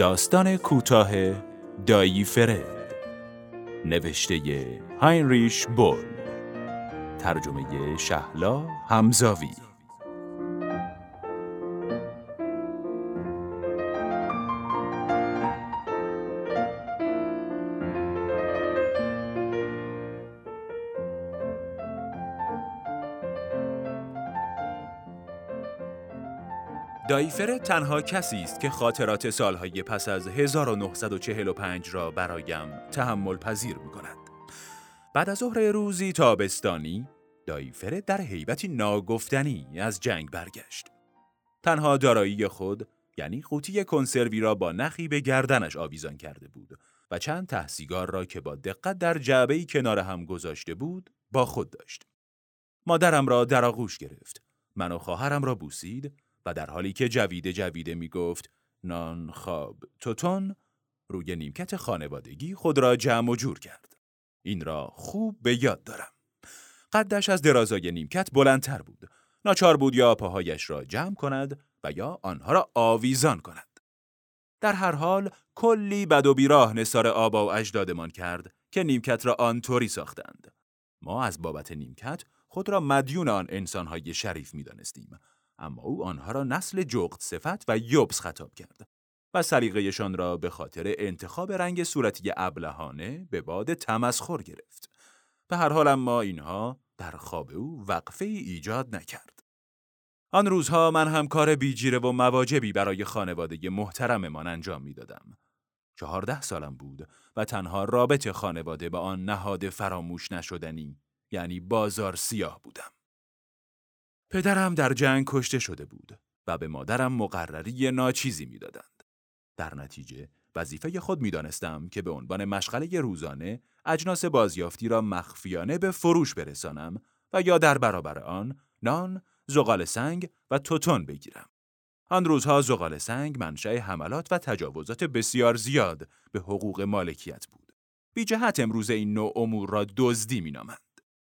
داستان کوتاه دایی فرد، نوشته هاینریش بول، ترجمه شهلا حمزاوی. دایی فرد تنها کسی است که خاطرات سالهای پس از 1945 را برایم تحمل پذیر می‌کند. بعد از ظهر روزی تابستانی، دایی فرد در هیبتی ناگفتنی از جنگ برگشت. تنها دارایی خود، یعنی قوطی کنسروی را با نخی به گردنش آویزان کرده بود و چند ته سیگار را که با دقت در جعبه‌ای کنار هم گذاشته بود، با خود داشت. مادرم را در آغوش گرفت، من و خواهرم را بوسید و در حالی که جویده می گفت نان خواب توتون، روی نیمکت خانوادگی خود را جمع و جور کرد. این را خوب به یاد دارم. قدش از درازای نیمکت بلندتر بود. ناچار بود یا پاهایش را جمع کند و یا آنها را آویزان کند. در هر حال کلی بد و بیراه نثار آبا و اجدادمان کرد که نیمکت را آنطوری ساختند. ما از بابت نیمکت خود را مدیون آن انسان‌های شریف می‌دانستیم، اما او آنها را نسل جغد صفت و یبس خطاب کرد و سلیقه‌شان را به خاطر انتخاب رنگ صورتی ابلهانه به باد تمسخر گرفت. به هر حال اما اینها در خواب او وقفه ایجاد نکرد. آن روزها من هم کار بیجیره و مواجبی برای خانواده محترممان انجام میدادم. 14 سالم بود و تنها رابط خانواده با آن نهاد فراموش نشدنی، یعنی بازار سیاه بودم. پدرم در جنگ کشته شده بود و به مادرم مقرری ناچیزی میدادند. در نتیجه وظیفه خود میدانستم که به عنوان مشغله روزانه اجناس بازیافتی را مخفیانه به فروش برسانم و یا در برابر آن نان، زغال سنگ و توتون بگیرم. آن روزها زغال سنگ منشأ حملات و تجاوزات بسیار زیاد به حقوق مالکیت بود. بی جهت امروز این نوع امور را دزدی مینامند.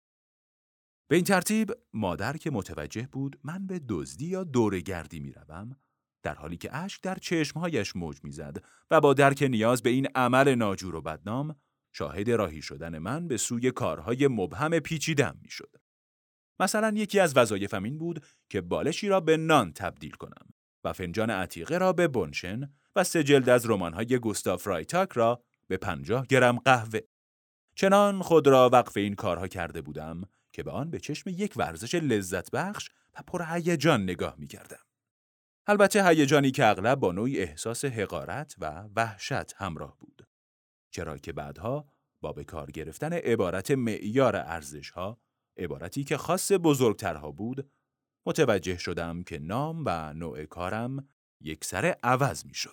به این ترتیب مادر که متوجه بود من به دزدی یا دوره‌گردی میروم، در حالی که اشک در چشمهایش موج میزد و با درک نیاز به این عمل ناجور و بدنام، شاهد راهی شدن من به سوی کارهای مبهم پیچیده‌ام میشد. مثلا یکی از وظایفم این بود که بالشی را به نان تبدیل کنم و فنجان عتیقه را به بنشن و 3 جلد از رمان‌های گوستاف فرایتاک را به 50 گرم قهوه. چنان خود را وقف این کارها کرده بودم که به آن به چشم یک ورزش لذت بخش و پرهیجان نگاه می‌کردم. البته هیجانی که اغلب با نوعی احساس حقارت و وحشت همراه بود. چرا که بعدها با به کار گرفتن عبارت معیار ارزش‌ها، عبارتی که خاص بزرگترها بود، متوجه شدم که نام و نوع کارم یکسره عوض می‌شد.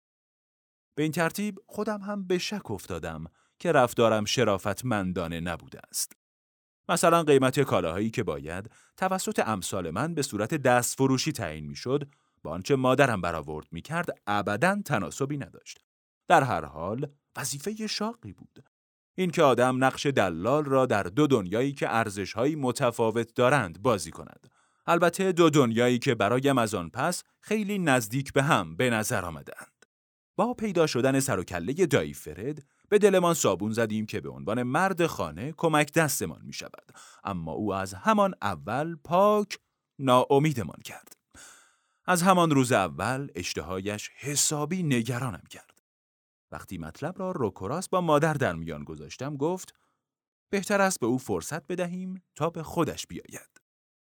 به این ترتیب خودم هم به شک افتادم که رفتارم شرافتمندانه نبوده است. مثلا قیمت کالاهایی که باید توسط امثال من به صورت دستفروشی تعیین میشد، با آنچه مادرم برآورد میکرد ابداً تناسبی نداشت. در هر حال وظیفه شاقی بود. این که آدم نقش دلال را در 2 دنیایی که ارزش‌هایی متفاوت دارند بازی کند. البته 2 دنیایی که برایم از آن پس خیلی نزدیک به هم به نظر آمدند. با پیدا شدن سر و کله دایی فرد به دلمان صابون زدیم که به عنوان مرد خانه کمک دستمان می شود، اما او از همان اول پاک ناامیدمان کرد. از همان روز اول اشتهایش حسابی نگرانم کرد. وقتی مطلب را روکراس با مادر در میان گذاشتم گفت بهتر است به او فرصت بدهیم تا به خودش بیاید.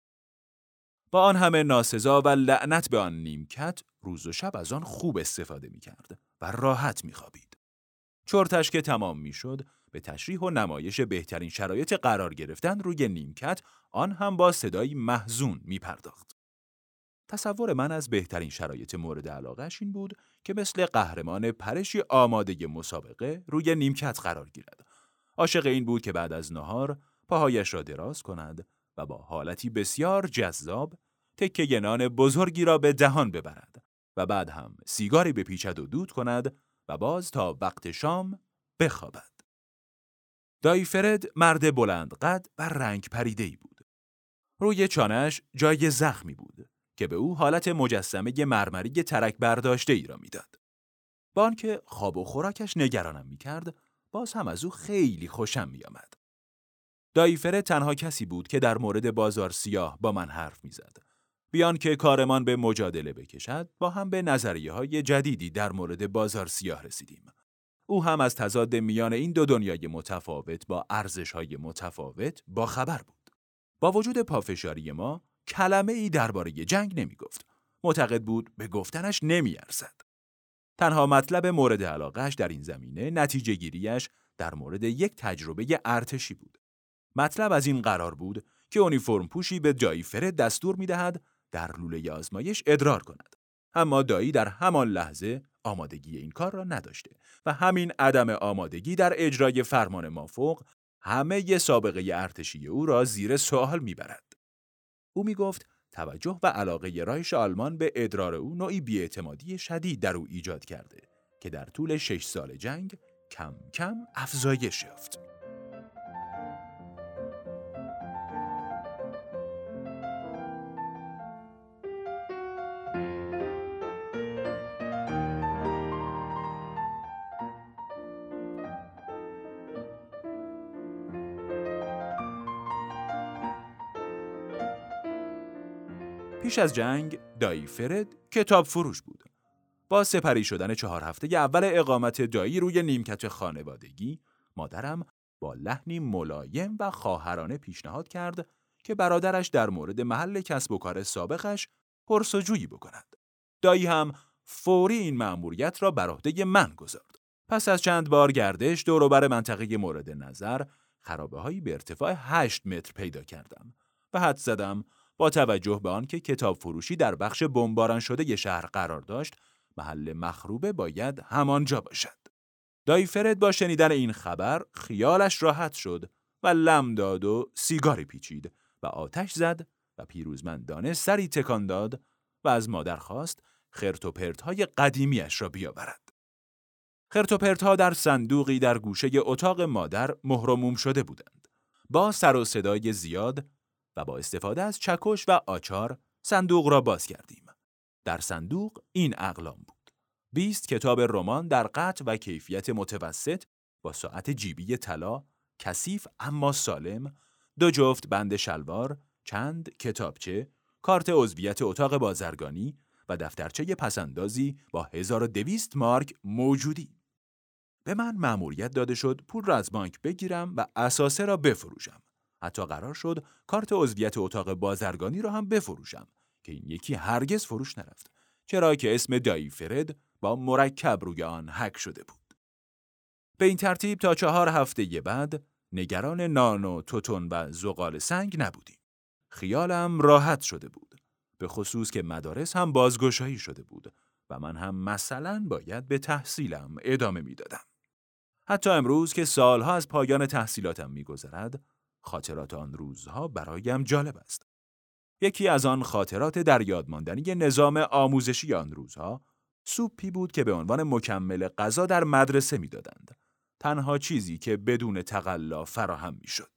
با آن همه ناسزا و لعنت به آن نیمکت، روز و شب از آن خوب استفاده می کرد و راحت می خوابید. چرتش که تمام می شد، به تشریح و نمایش بهترین شرایط قرار گرفتن روی نیمکت، آن هم با صدایی محزون می پرداخت. تصور من از بهترین شرایط مورد علاقه‌اش این بود که مثل قهرمان پرشی آماده مسابقه روی نیمکت قرار گیرد. عاشق این بود که بعد از نهار پاهایش را دراز کند و با حالتی بسیار جذاب تکه نان بزرگی را به دهان ببرد و بعد هم سیگاری بپیچد و دود کند و باز تا وقت شام بخوابد. دایی فرد مرد بلند قد و رنگ پریده‌ای بود. روی چانه‌اش جای زخمی بود که به او حالت مجسمه مرمری ترک برداشته ای را میداد. با آنکه خواب و خوراکش نگرانم می‌کرد، باز هم از او خیلی خوشم می‌آمد. دایی فرد تنها کسی بود که در مورد بازار سیاه با من حرف می‌زد. بیان که کارمان به مجادله بکشد، با هم به نظریه‌های جدیدی در مورد بازار سیاه رسیدیم. او هم از تضاد میان این دو دنیای متفاوت با ارزش‌های متفاوت با خبر بود. با وجود پافشاری ما، کلمه‌ای درباره جنگ نمی‌گفت. معتقد بود به گفتنش نمی‌ارزد. تنها مطلب مورد علاقه‌اش در این زمینه نتیجه گیریش در مورد یک تجربه ارتشی بود. مطلب از این قرار بود که اونیفرم پوشی به دایی فرد دستور می‌دهد در لوله آزمایش ادرار کند. اما دایی در همان لحظه آمادگی این کار را نداشته و همین عدم آمادگی در اجرای فرمان مافوق همه سابقه ارتشی او را زیر سوال می‌برد. او می‌گفت توجه و علاقه رایش آلمان به ادرار او نوعی بی‌اعتمادی شدید در او ایجاد کرده که در طول 6 سال جنگ کم کم افزایش یافت. پیش از جنگ دایی فرد کتاب فروش بود. با سپری شدن 4 هفته اول اقامت دایی روی نیمکت خانوادگی، مادرم با لحنی ملایم و خواهرانه پیشنهاد کرد که برادرش در مورد محل کسب و کار سابقش پرسجویی بکند. دایی هم فوری این مأموریت را بر عهده من گذارد. پس از چند بار گردش دور و بر منطقه مورد نظر، خرابه‌هایی به ارتفاع 8 متر پیدا کردم و حدس زدم با توجه به آنکه کتاب فروشی در بخش بمباران شده شهر قرار داشت، محل مخروبه باید همانجا باشد. دایی فرد با شنیدن این خبر خیالش راحت شد و لم داد و سیگاری پیچید و آتش زد و پیروزمندانه سری تکان داد و از مادر خواست خرت و پرت‌های قدیمیش را بیاورد. خرت و پرت‌ها در صندوقی در گوشه اتاق مادر مهر و موم شده بودند. با سر و صدای زیاد و با استفاده از چکش و آچار صندوق را باز کردیم. در صندوق این اقلام بود: 20 کتاب رمان در قطع و کیفیت متوسط با ساعت جیبی طلا، کثیف اما سالم، 2 جفت بند شلوار، چند کتابچه، کارت عضویت اتاق بازرگانی و دفترچه پسندازی با 1200 مارک موجودی. به من مأموریت داده شد پول را از بانک بگیرم و اساسه را بفروشم. حتی قرار شد کارت عضویت اتاق بازرگانی را هم بفروشم که این یکی هرگز فروش نرفت، چرا که اسم دایی فرد با مرکب روی آن حک شده بود. به این ترتیب تا 4 هفته بعد نگران نان و توتون و زغال سنگ نبودیم. خیالم راحت شده بود، به خصوص که مدارس هم بازگشایی شده بود و من هم مثلا باید به تحصیلم ادامه میدادم. حتی امروز که سالها از پایان تحصیلاتم میگذرد، خاطرات آن روزها برایم جالب است. یکی از آن خاطرات در یاد ماندنی نظام آموزشی آن روزها، سوپی بود که به عنوان مکمل غذا در مدرسه میدادند. تنها چیزی که بدون تقلا فراهم میشد.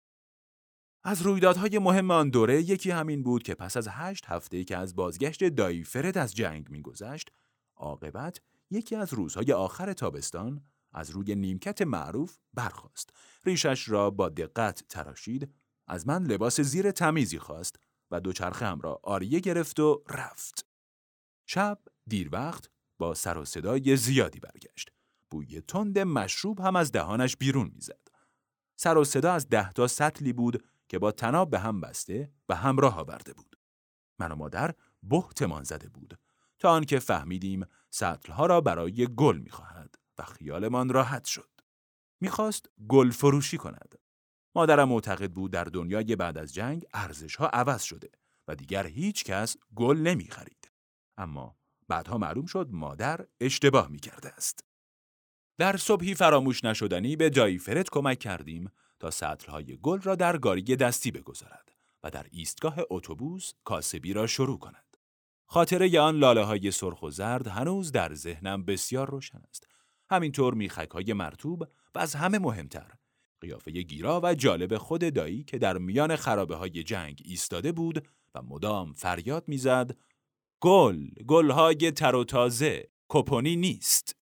از رویدادهای مهم آن دوره یکی همین بود که پس از 8 هفته که از بازگشت دایی فرد از جنگ میگذشت، عاقبت یکی از روزهای آخر تابستان از روی نیمکت معروف برخاست. ریشش را با دقت تراشید، از من لباس زیر تمیزی خواست و دوچرخه هم را آریه گرفت و رفت. شب دیر وقت با سر و صدای زیادی برگشت. بوی تند مشروب هم از دهانش بیرون میزد. سر و صدا از 10 تا سطلی بود که با طناب به هم بسته و همراه آورده بود. من و مادر بهتمان زده بود تا آنکه فهمیدیم سطلها را برای گل میخواهد و خیالمان راحت شد. میخواست گل فروشی کند. مادرم معتقد بود در دنیای بعد از جنگ ارزش‌ها عوض شده و دیگر هیچ کس گل نمیخرید. اما بعدها معلوم شد مادر اشتباه میکرده است. در صبحی فراموش نشدنی به دایی فرد کمک کردیم تا سطل‌های گل را در گاری دستی بگذارد و در ایستگاه اتوبوس کاسبی را شروع کند. خاطره آن لاله‌های سرخ و زرد هنوز در ذهنم بسیار روشن است. همینطور میخک‌های مرطوب و از همه مهمتر قیافه گیرا و جالب خود دایی که در میان خرابه‌های جنگ ایستاده بود و مدام فریاد میزد: گل، گل‌های تر و تازه، کپونی نیست.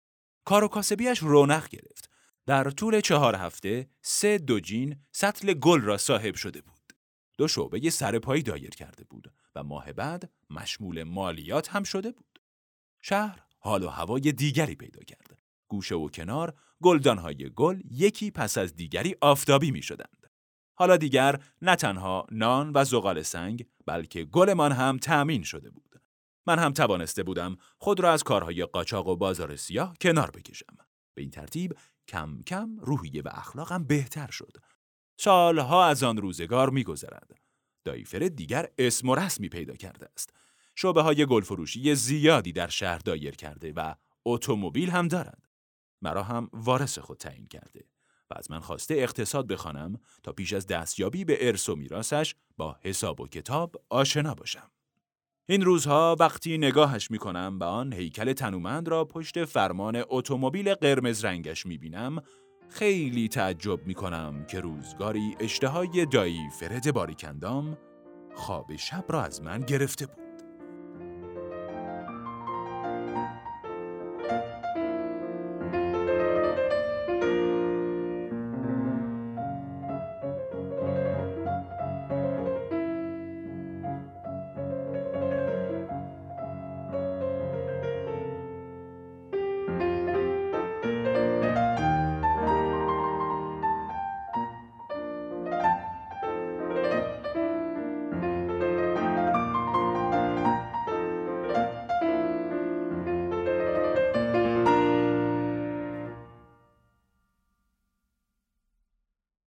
کار و کاسبیش رونق گرفت. در طول 4 هفته 3 دوجین سطل گل را صاحب شده بود. 2 شعبه سرپایی دایر کرده بود و ماه بعد مشمول مالیات هم شده بود. شهر حال و هوای دیگری پیدا کرد. گوشه و کنار گلدانهای گل یکی پس از دیگری آفتابی می شدند. حالا دیگر نه تنها نان و زغال سنگ بلکه گلمان هم تأمین شده بود. من هم توانسته بودم خود را از کارهای قاچاق و بازار سیاه کنار بکشم. به این ترتیب کم کم روحیه و اخلاقم بهتر شد. سالها از آن روزگار می‌گذرد. دایی فرد دیگر اسم و رسمی پیدا کرده است. شعبه‌های گلفروشی زیادی در شهر دایر کرده و اتومبیل هم دارد. مرا هم وارث خود تعیین کرده و از من خواسته اقتصاد بخوانم تا پیش از دستیابی به ارث و میراثش با حساب و کتاب آشنا باشم. این روزها وقتی نگاهش می‌کنم به آن هیکل تنومند را پشت فرمان اتومبیل قرمز رنگش می‌بینم، خیلی تعجب می‌کنم که روزگاری اشتهای دایی فرد باریکندام خواب شب را از من گرفته بود.